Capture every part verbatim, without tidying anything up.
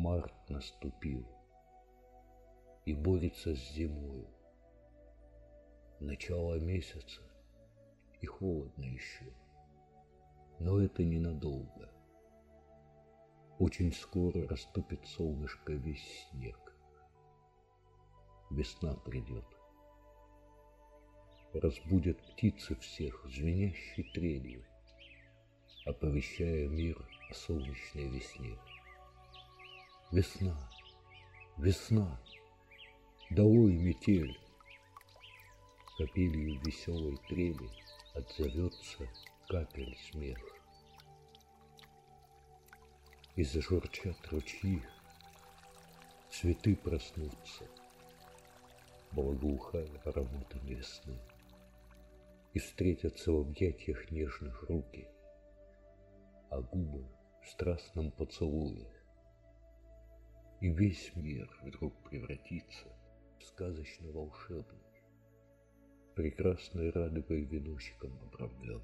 Март наступил и борется с зимою. Начало месяца и холодно еще, но это ненадолго. Очень скоро растопит солнышко весь снег. Весна придет. Разбудят птицы всех звенящей трелью, оповещая мир о солнечной весне. Весна, весна, долой метель! Капелью веселой трели отзовется капель смех. И зажурчат ручьи, цветы проснутся, благоухая ароматом весны, и встретятся в объятиях нежных руки, а губы в страстном поцелуе. И весь мир вдруг превратится в сказочно-волшебный, прекрасной радугой веночком обрамлен.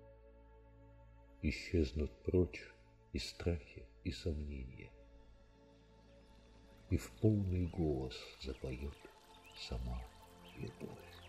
Исчезнут прочь и страхи, и сомнения, и в полный голос запоет сама любовь.